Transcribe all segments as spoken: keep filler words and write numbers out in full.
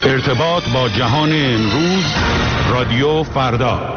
ارتباط با جهان امروز، رادیو فردا.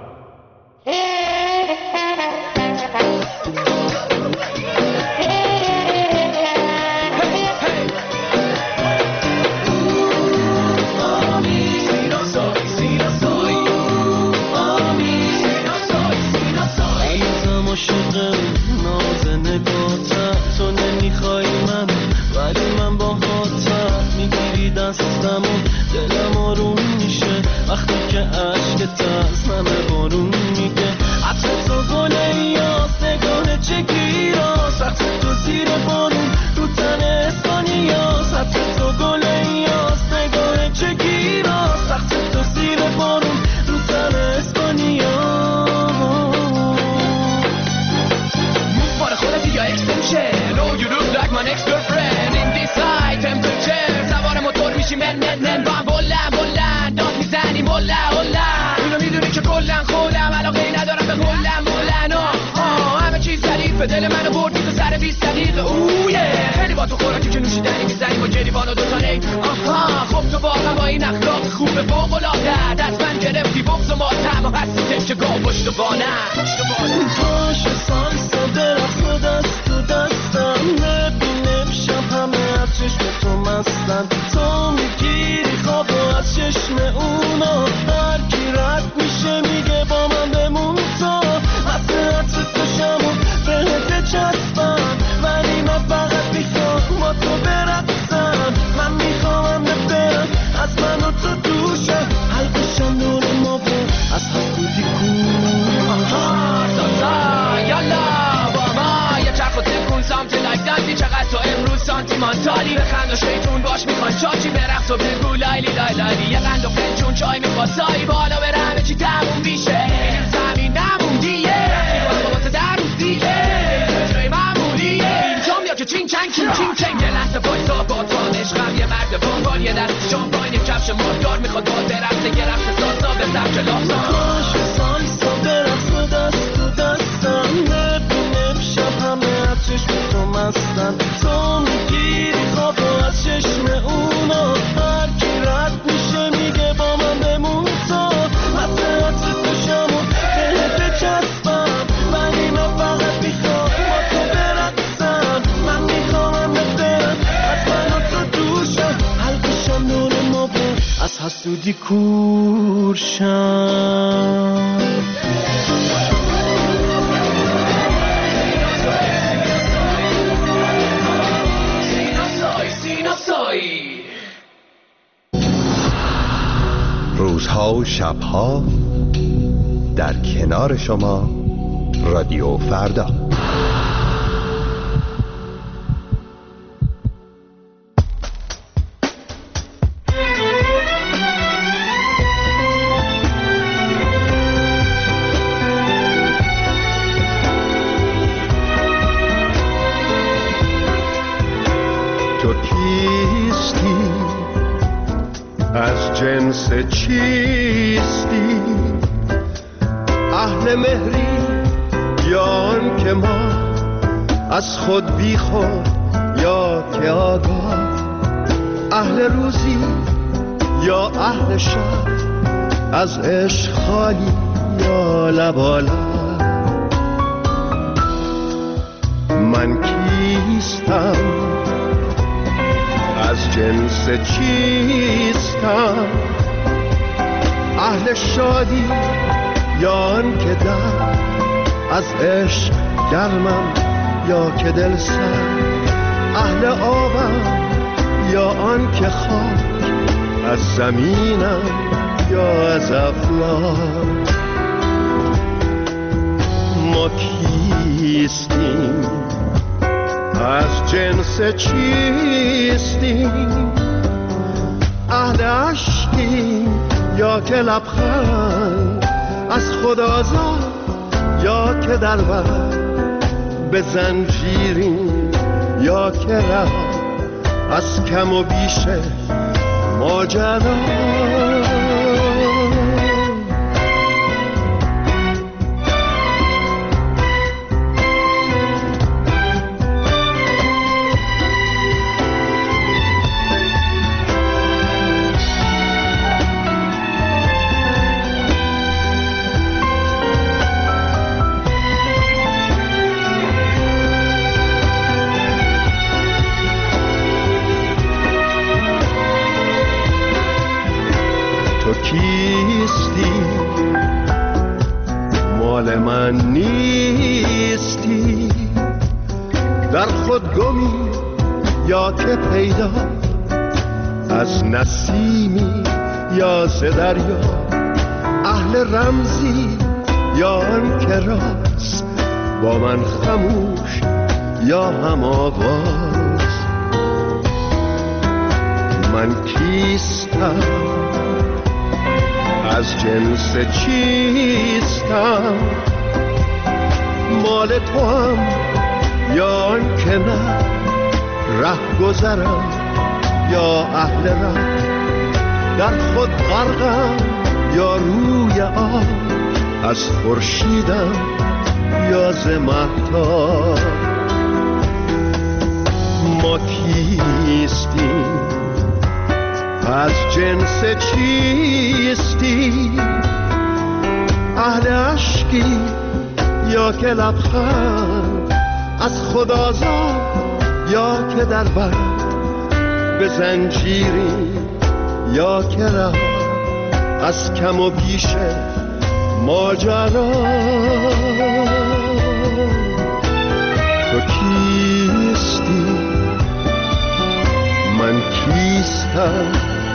دل منو بردی تو سر بیست دقیقه اویه خیلی با تو خوراکی که نوشیدنی میزنی با گریبان و دوتا نیک آها خب تو واقعا با این اخلاق خوبه فوق‌العاده دست من گرفتی بغض و ماتم و هستی تکه گاه پشت بانم پاش سالسا درخت و دست و دستم نبینم شب همه از چشم تو مستن تو میگیری خواب و از چشم اونا هر کی رد میشه میگه با من بمون تو حسرت تو شمون بهت چسبم ولی من فقط میخوام با تو برقصم من میخوام برم از من و تو دوشه حلقشم دور ما بود از هم بودی کن سازا یالا با ما یه چرخ و تکون سامت لایف دانسی چقدر تو امروز سانتیمانتالی بخند و شیطون باش میخوان چاچی برقص و بگو لایلی لای لایلی یه قند و فنجون چای میخواسایی بالا بره همه چی تموم بیشه زمین نموندیه بابات در روزیه جای معمولیه اینجام یا که چین چنگ چین چین چنگ یه لحظه بایستا با تو عشقم یه مرد بانگان یه دست شامپاین یه کفش ماردار میخواد با برقصه یه رقص سازا به سبک لافزان چشم تو مستن تو میگیری خواب و از چشم اونا هر کی رد میشه میگه با من بمون تو حسرت تو شمون بهت چسبم ولی من فقط میخوام با تو برقصم من میخوام برم از من و تو دوشم حلقشم نور ما بود از حسودی کورشم روزها و شبها در کنار شما رادیو فردا. تو کیستی؟ از جنس چیستی؟ اهل مهری یا آن که ما از خود بی خود یا که آگاه اهل روزی یا اهل شب از عشق خالی یا لبالا من کیستم؟ از جنس چیستم؟ اهل شادی یا آن که در از عشق گرمم یا که دل سر اهل آبم یا آن که خاک از زمینم یا از افلاک ما کیستیم؟ از جنس چیستیم؟ اهل عشقیم یا که لبخند از خود آزاد یا که در بر به زنجیریم یا که ره از کم و بیش ماجرا کیستی مال من نیستی در خود گمی یا که پیدا از نسیمی یا ز دریا اهل رمزی یا آن که راست با من خموش یا هم آواز من کیستم از جنس چیستم مال تو هم یا آن که نه ره گذرم یا اهل ره در خود غرقم یا روی آب از خورشیدم یا ز مهتاب ما کیستیم از جنس چیستی اهل عشقی یا که لبخند از خود آزاد یا که در بر به زنجیری یا که رها از کم و بیش ماجرا تو کیستی من کیستم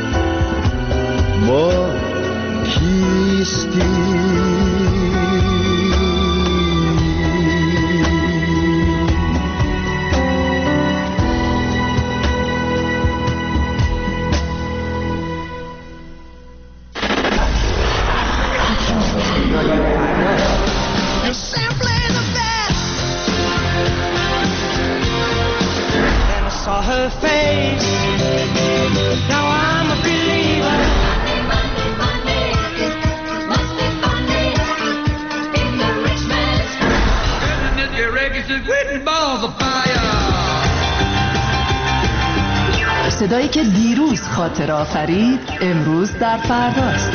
ما کیستی Her face. Now I'm a believer. Monday, Monday, Monday. Must be Monday. In the rich man's And if your reggae is written balls of fire. صدایی که دیروز خاطر آفرید امروز در فرداست.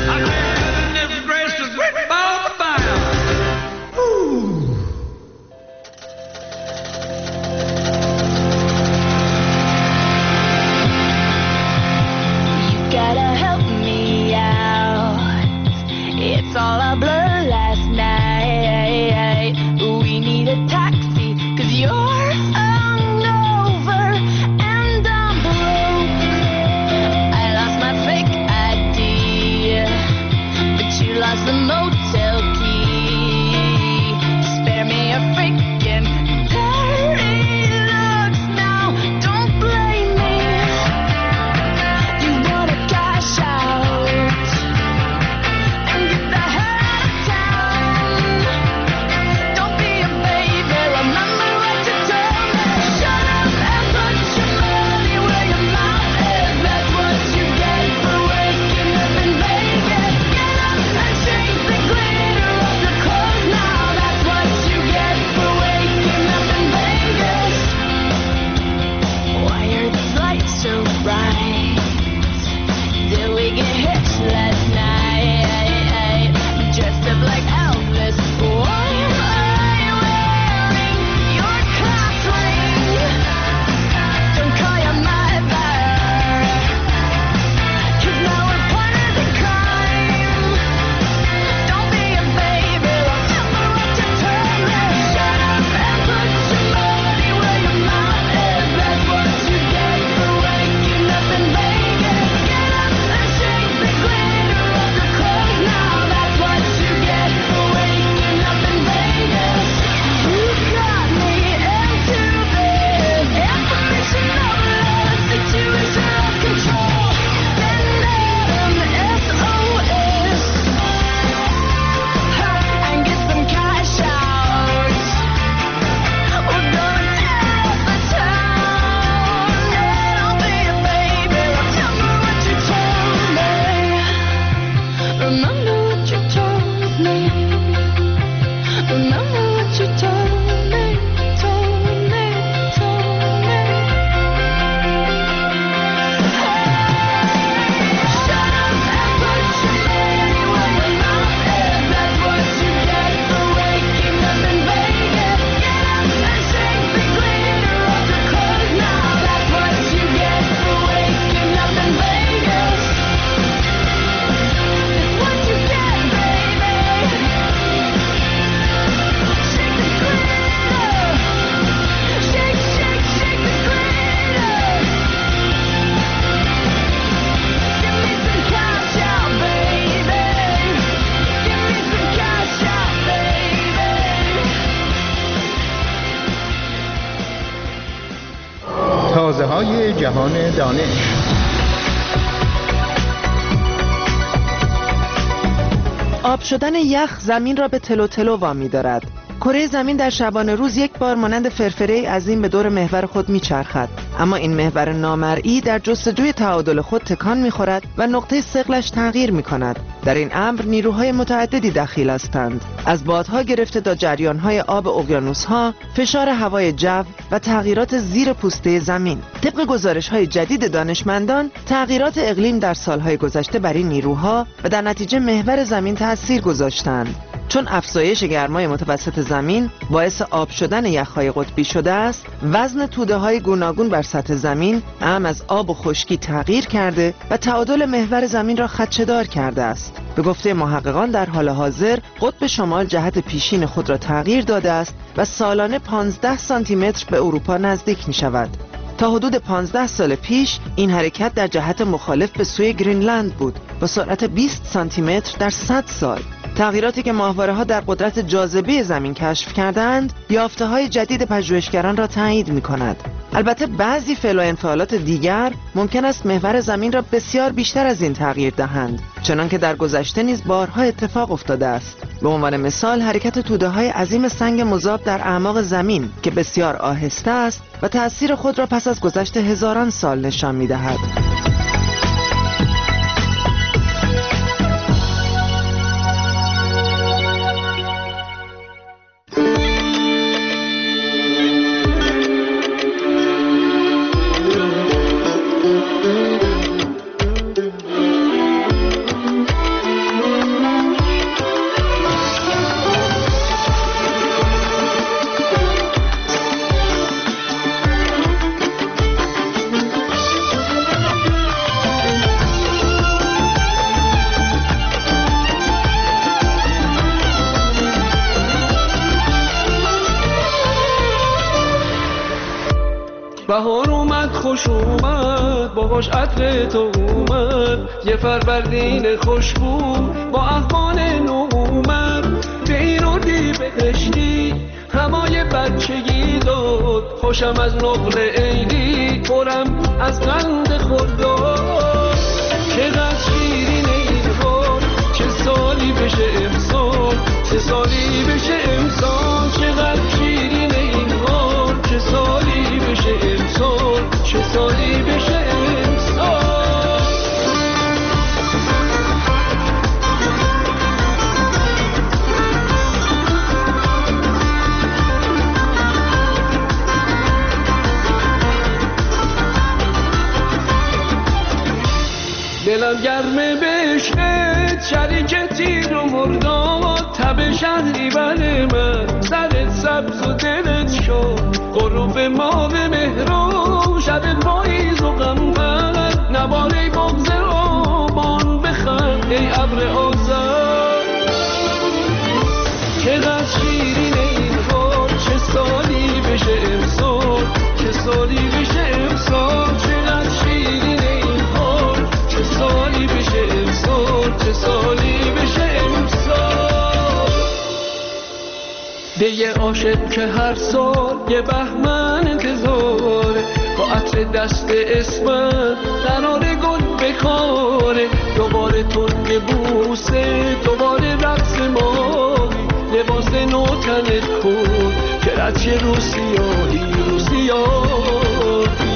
It's all a blur last night. We need a taxi, cause you're hungover and I'm broke. I lost my fake I D. جهان دانش. آب شدن یخ زمین را به تلو تلو وامی دارد. کره زمین در شبانه روز یک بار مانند فرفره عظیم به دور محور خود میچرخد، اما این محور نامرئی در جستجوی تعادل خود تکان میخورد و نقطه ثقلش تغییر میکند. در این امر نیروهای متعددی دخیل هستند، از بادها گرفته تا جریانهای آب اقیانوس‌ها، فشار هوای جو و تغییرات زیر پوسته زمین. طبق گزارش‌های جدید دانشمندان، تغییرات اقلیم در سالهای گذشته بر این نیروها و در نتیجه محور زمین تأثیر گذاشتند. چون افزایش گرمای متوسط زمین باعث آب شدن یخ‌های قطبی شده است، وزن توده‌های گوناگون بر سطح زمین اعم از آب و خشکی تغییر کرده و تعادل محور زمین را خدشه‌دار کرده است. به گفته محققان در حال حاضر قطب شمال جهت پیشین خود را تغییر داده است و سالانه پانزده سانتی متر به اروپا نزدیک می شود. تا حدود پانزده سال پیش این حرکت در جهت مخالف به سوی گرینلند بود با سرعت بیست سانتی متر در صد سال. تغییراتی که ماهواره‌ها در قدرت جاذبه زمین کشف کردند، یافته‌های جدید پژوهشگران را تایید می‌کند. البته بعضی فعل و انفعالات دیگر ممکن است محور زمین را بسیار بیشتر از این تغییر دهند، چنانکه در گذشته نیز بارها اتفاق افتاده است. به عنوان مثال حرکت توده‌های عظیم سنگ مذاب در اعماق زمین که بسیار آهسته است و تأثیر خود را پس از گذشت هزاران سال نشان می‌دهد. بهار اومد خوش اومد باهاش عطر تو اومد، یه فروردین خوشبو با احوال نو اومد. به این روزی بهشتی همای بچگی داد، خوشم از نقل عیدی پرم از قند خورداد. چقدر شیرین این حال، چه سالی بشه امسال، چه سالی بشه امسال. چقدر شیرین این حال، چه سالی بشه امسال، چه سالی بشه امسال. دلم گرمه بهشت شریک تیر و مرداد، تب شهری بر من سرت سبز و دلت شد. غروب ماه مهرو شب پاییز و غمبر، نواره بغض آبان بخند ای ابر آذر. چقدر شیرین این حال، چه سالی بشه امسال، چه سالی بشه امسال. چقدر شیرین این حال، چه سالی بشه امسال، چه سالی بشه امسال. دیگه عاشق که هر سال یه بهمن انتظاره، با عطر دست اسمت قرار گل بخاره. دوباره ترک بوسه، دوباره رقص ماهی، لباس نو تنت کن که رچه روسیایی روسیایی.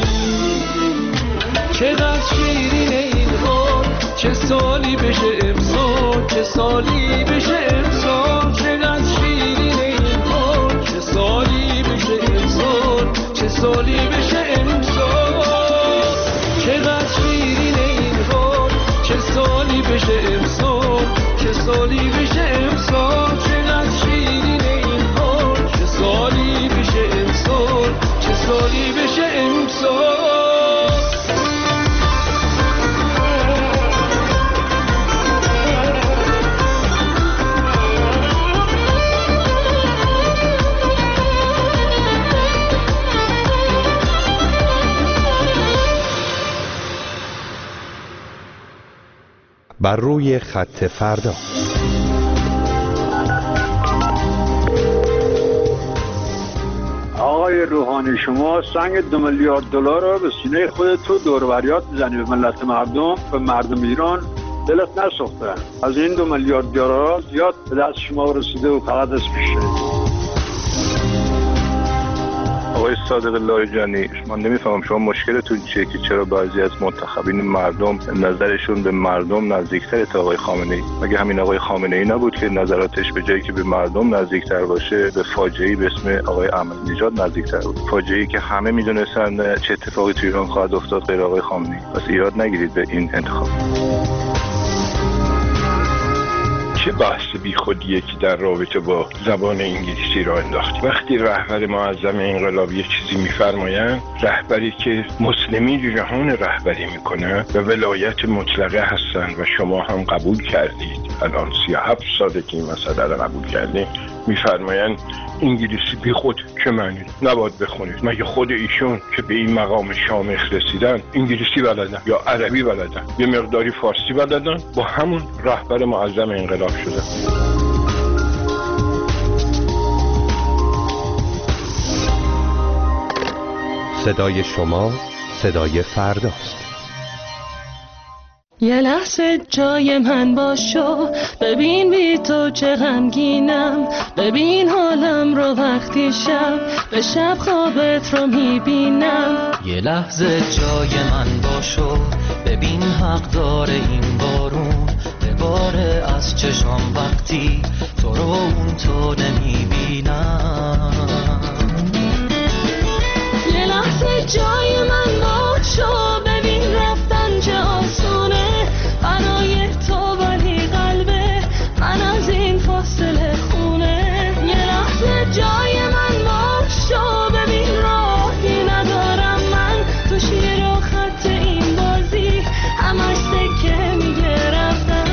چقدر شیرین این حال، چه سالی بشه امسال، چه سالی بشه امسال. چقدر شیرین این حال، چه سالی بشه امسال، چه سالی بشه امسال. چقدر شیرین این حال، چه سالی بشه امسال، چه سالی بشه امسال. چقدر شیرین این حال، چه سالی بشه امسال، چه سالی بشه امسال. بر روی خط فردا. آقای روحانی شما سنگ دو میلیارد دلار رو به سینه خودت تو دور و بریات میزنی به ملت مردم، به مردم ایران دلت نسوخته. از این دو میلیارد دلار زیاد به دست شما رسیده و فقط اسمشه. آقای صادق لاریجانی، من نمیفهمم شما مشکلتون چیه که چرا بعضی از منتخبین مردم نظرشون به مردم نزدیکتره تا آقای خامنه‌ای؟ مگه همین آقای خامنه‌ای نبود که نظراتش به جایی که به مردم نزدیکتر باشه به فاجعه‌ای به اسم آقای احمدی نژاد نزدیکتر بود؟ فاجعه‌ای که همه میدونستن چه اتفاقی تو ایران خواهد افتاد غیر آقای خامنه‌ای. پس ایراد نگیرید به این انتخاب. چه بحث بی خودیه که در رابطه با زبان انگلیسی را انداختی؟ وقتی رهبر معظم انقلاب یک چیزی میفرمایند، رهبری که مسلمین جهان رهبری میکنه و ولایت مطلقه هستن و شما هم قبول کردید، الان سی و هفت ساله که این مسئله را قبول کردید، میفرمایند انگلیسی بی خود چه معنی؟ نباید بخونید. مگه خود ایشون که به این مقام شامخ رسیدن انگلیسی بلدن یا عربی بلدن، یه مقداری فارسی بلدن، با همون رهبر معظم انقلاب شده. صدای شما صدای فرداست. یه لحظه جای من باشو، ببین بی تو چه غمگینم، ببین حالم رو وقتی شب به شب خوابت رو میبینم. یه لحظه جای من باشو، ببین حق داره این بارون بباره از چشام وقتی تو رو اون تو نمیبینم. یه لحظه جای من باشو، ببین رفتن چه آسونه برای تو، ولی قلبه من از این فاصله خونه. یه لحظه جای من باشو، ببین راهی ندارم من تو شیر و خط این بازی، همش سکه میگه رفتن.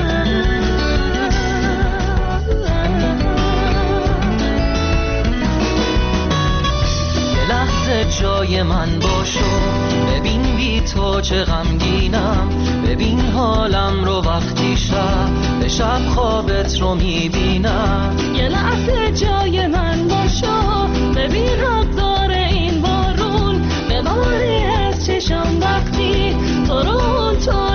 یه لحظه جای من باشو، ببین بی تو چه غمگینم، ببین حالم رو وقتی شب به شب خوابت رو میبینم. یه لحظه جای من باشو، ببین حق داره این بارون بباری از چشم وقتی تو رو تو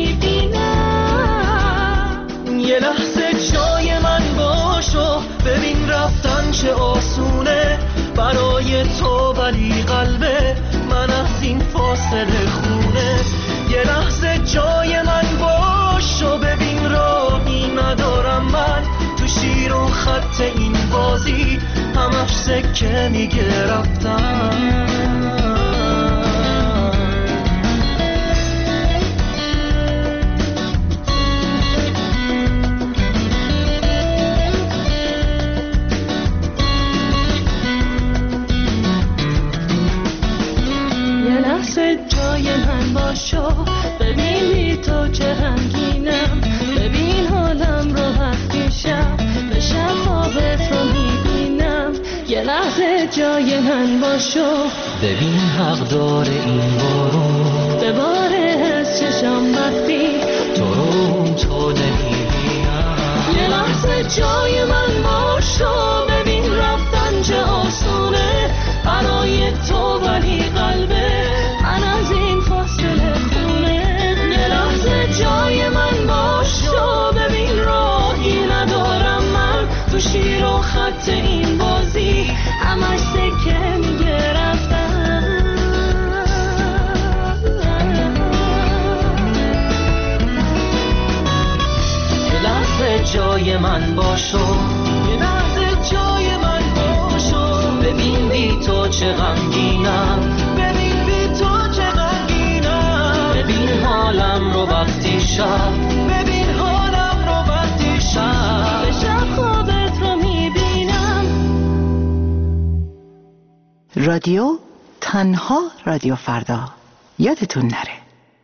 نمیبینم. یه لحظه جای من باشو، ببین رفتن چه آسونه برای تو، ولی قلبه من از این فاصله خونه. یه لحظه جای من باشو، ببین راهی ندارم من تو شیر و خط این بازی، همش سکه میگه رفتن. جای من باشو، ببین بی تو چه غمگینم، ببین حالم رو وقتی شب به شب خوابت رو میبینم. یه لحظه جای من باشو، ببین حق داره این بارون بباره از چشم وقتی تو رو تو نمیبینم. یه لحظه جای من باشو، ببین رفتن چه آسونه برای تو، ولی قلبه من از این فاصله خونه. یه لحظه جای من باشو، ببین راهی ندارم من تو شیر و خط این بازی، همش سکه میگه رفتن. یه لحظه جای من باشو، یه لحظه جای من باشو، ببین بی تو چه غمگینم، ببین بی تو چه غمگینم، ببین حالم رو وقتی شب، ببین حالم رو وقتی شب به شب خوابت رو میبینم. رادیو تنها رادیو فردا، یادتون نره.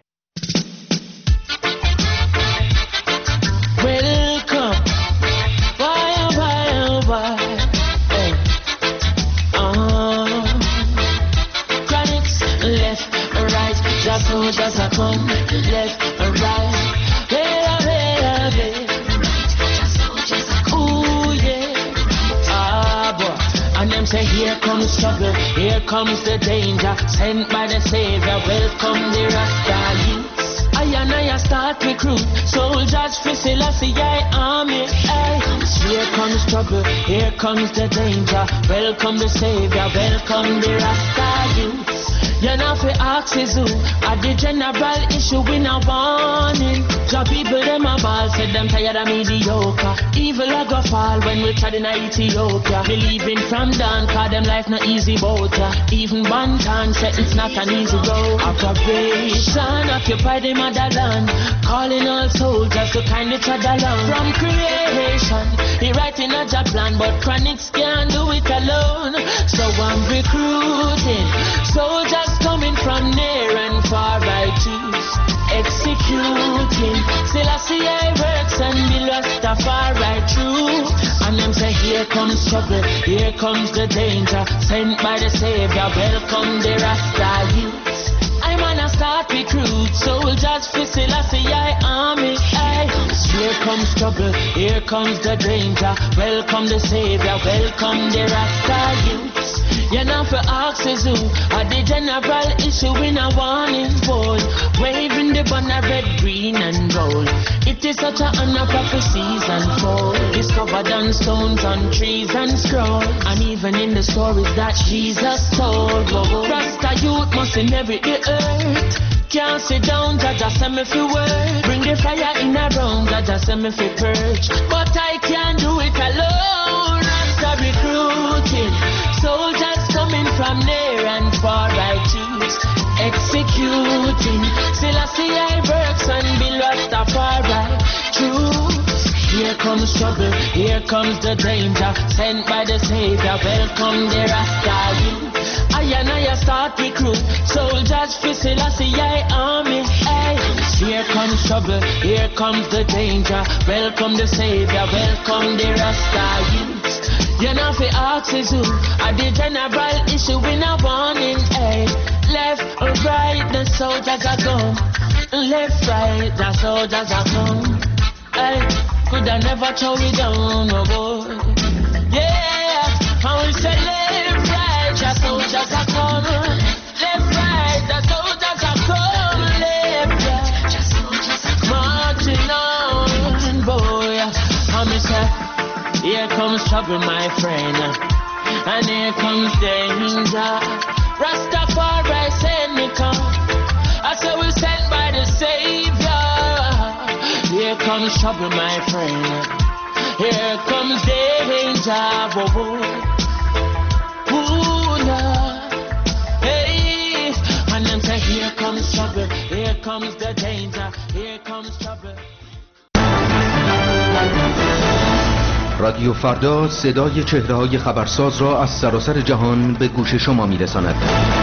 Just a come left and right, better, better, better. Ooh yeah, ah boy, and them say say here comes trouble, here comes the danger, sent by the Savior, welcome the Rasta youths. I and I start recruit soldiers for Selassie army. Hey. Here comes trouble, here comes the danger, welcome the Savior, welcome the Rasta youths. You know fi ask is who, at the general issue we no warning. Job people them a ball, said them tired of mediocre. Evil a go fall when we tried in Ethiopia. Believing from down, cause them life not easy bout ya. Even Bantan said it's not an easy road. Operation occupy the motherland, calling all soldiers to kind each other along. From creation, he writing a job plan, but chronics can't do it alone. So I'm recruiting soldiers coming from near and far, I choose executing. Selassie I works and the Rastafari true. And them say here comes trouble, here comes the danger, sent by the Savior, welcome the Rasta youths. I'm on a start recruit soldiers for Selassie I army. Aye. Here comes trouble, here comes the danger, welcome the Savior, welcome the Rasta youths. You know for ask is who, at the general issue in a warning boy, waving the banner red, green and gold. It is such a honor prophecies unfold, discovered on stones, on trees and scroll, and even in the stories that Jesus told. Rasta youth must inherit the earth. Can't sit down, Jaja send me for work. Bring the fire in a room, Jaja send me for purge. But I can't do it alone. Rasta recruiting soldiers coming from near and far, I choose executing. Selassie I works and Bill Rastafari truth. Here comes trouble, here comes the danger, sent by the Savior, welcome the Rasta youth. I and I start recruit soldiers for Selassie I army. Hey. Here comes trouble, here comes the danger, welcome the Savior, welcome the Rasta youth. You know fi ask is who, at the general issue we no warning. Hey. Left or right, the soldiers are gone. Left, right, the soldiers are gone. Hey. Could I never throw it down, no boy. Yeah, and we say left, right, the soldiers are gone. Left, right, the soldiers are gone. Left, right, the soldiers are gone. Marching on, boy. And we say, here comes trouble, my friend, and here comes danger. Rastafari send me come, I say we sent by the Savior. Here comes trouble, my friend, here comes danger. Whoa, ooh, Lord. Hey, and then say here comes trouble, here comes the danger, here comes trouble. رادیو فردا صدای چهره‌های خبرساز را از سراسر جهان به گوش شما می‌رساند.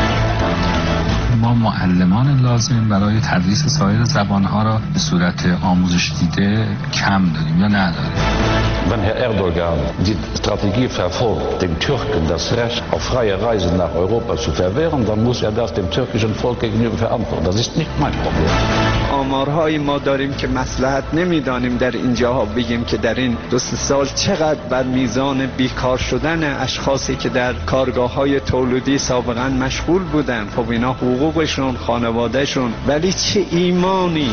ما معلمان لازم برای تدریس سایر زبان‌ها را به صورت آموزش دیده کم داریم یا نداریم. Wenn Herr Erdogan die Strategie verfolgt, den Türken das Recht auf freie Reise nach Europa zu verwehren, dann muss er das dem türkischen Volk gegenüber verantworten. Das ist nicht mein Problem. آمارهای ما داریم که مصلحت نمیدانیم در اینجاها بگیم که در این دو سه سال چقدر بر میزان بیکار شدن اشخاصی که در کارگاه‌های تولیدی سابقا مشغول بودن، خب اینا حقوقشون، خانوادهشون، ولی چه ایمانی.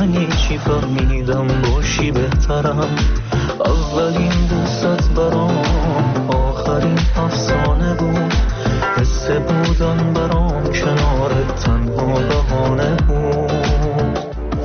یعنی چی فهمیدم باشی بهترم. اولین دوست برام آخرین افسانه بود، حس بودن برام کنارت تنها بهانه بود.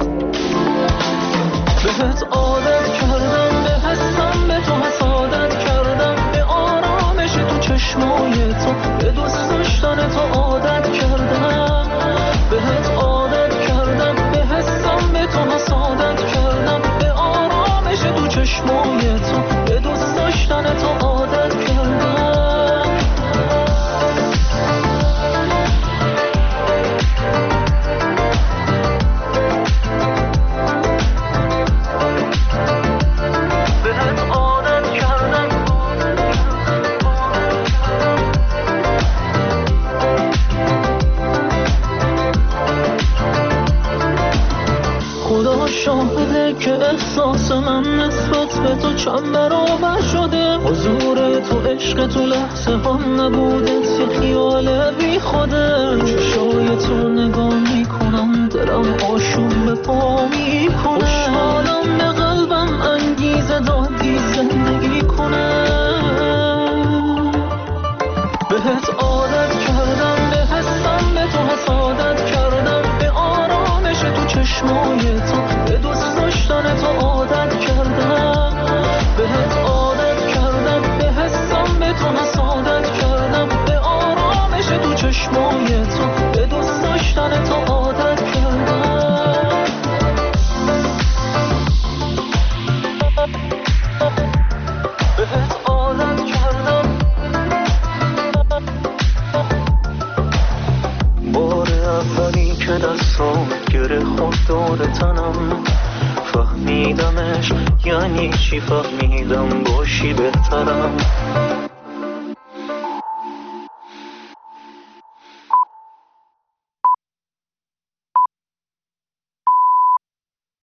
بهت عادت کردم، به حسم به تو حسادت کردم، به آرامش تو چشمای تو، به دوست داشتن تو عادت کردم. بهت عادت کردم، به حسم به تو حسادت کردم، به آرامش تو چشمای تو، به دوست داشتن تو عادت کردم. شاهده که احساس من نسبت به تو چند برابر شده. حضور تو عشق تو لحظه هم نبودت یه خیال بی خوده. چشای تو نگاه میکنم دلم آشوب به پا میکنه. خوشحالم به قلبم انگیزه دادی زندگی کنه. بهت عادت کردم، به حسم به تو حسادت کردم، به آرامش تو چشمای تو، به دوست داشتن تو عادت کردم. بهت عادت کردم، به حسم به تو حسادت کردم، به آرامش تو چشمای تو، به دوست داشتن تو عادت کردم. بهت عادت کردم. بار اولی که دستام گره خود داده تنم، فهمیدمش یعنی چی فهمیدم باشی بهترم.